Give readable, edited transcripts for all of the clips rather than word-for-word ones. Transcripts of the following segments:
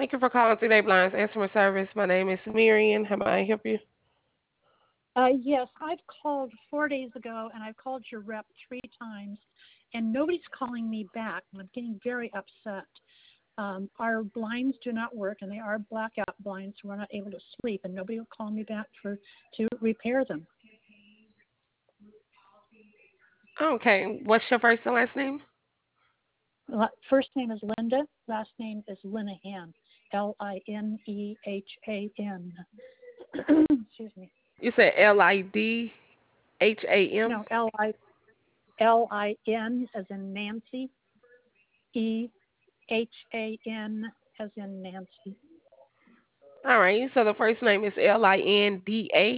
Thank you for calling 3 Day Blinds Answering Service. My name is Marion. How may I help you? Yes, I've called 4 days ago, and I've called your rep 3 times, and nobody's calling me back, and I'm getting very upset. Our blinds do not work, and they are blackout blinds, so we're not able to sleep, and nobody will call me back to repair them. Okay. What's your first and last name? First name is Linda. Last name is Linehan. Linehan. Excuse me. You said Lidham? No, Lin as in Nancy. EHAN as in Nancy. All right. So the first name is Linda.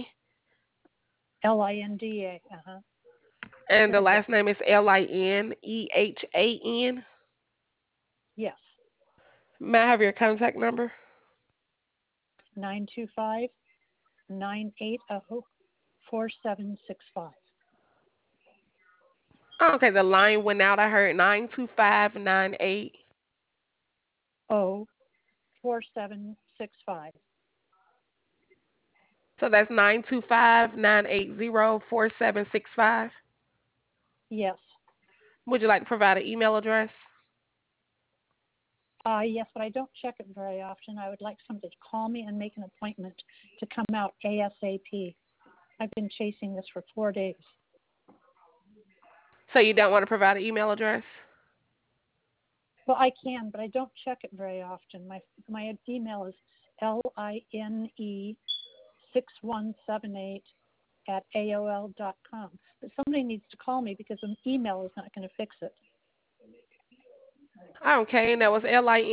Linda. And the Very good. last name is Linehan. Yes. May I have your contact number? 925-980-4765. Okay, the line went out. I heard 92598. 4765. So that's 925-980-4765. Yes. Would you like to provide an email address? Yes, but I don't check it very often. I would like somebody to call me and make an appointment to come out ASAP. I've been chasing this for 4 days. So you don't want to provide an email address? Well, I can, but I don't check it very often. My email is line6178@aol.com. But somebody needs to call me because an email is not going to fix it. Okay, and that was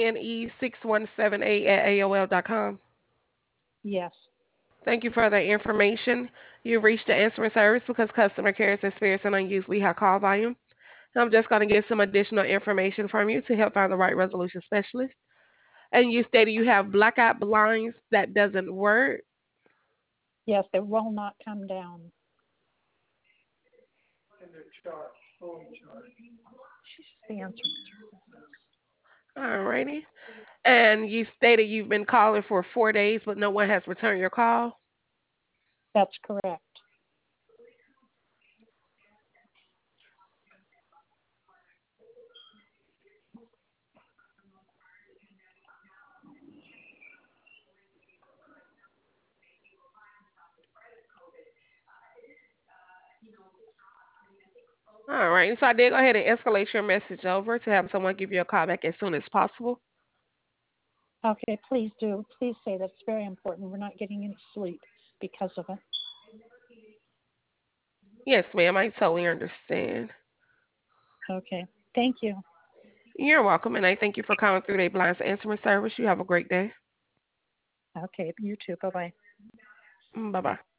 line6178@aol.com. Yes. Thank you for the information. You've reached the answering service because customer care is experiencing unusually high call volume. I'm just going to get some additional information from you to help find the right resolution specialist. And you stated you have blackout blinds that doesn't work. Yes, they will not come down. And they're charged, phone charged. She's the answering service. Alrighty. And you stated you've been calling for 4 days, but no one has returned your call. That's correct. All right. So I did go ahead and escalate your message over to have someone give you a call back as soon as possible. Okay, please do. Please say that's very important. We're not getting any sleep because of it. Yes, ma'am. I totally understand. Okay. Thank you. You're welcome, and I thank you for calling through the Blinds Answering Service. You have a great day. Okay, you too. Bye-bye. Bye bye.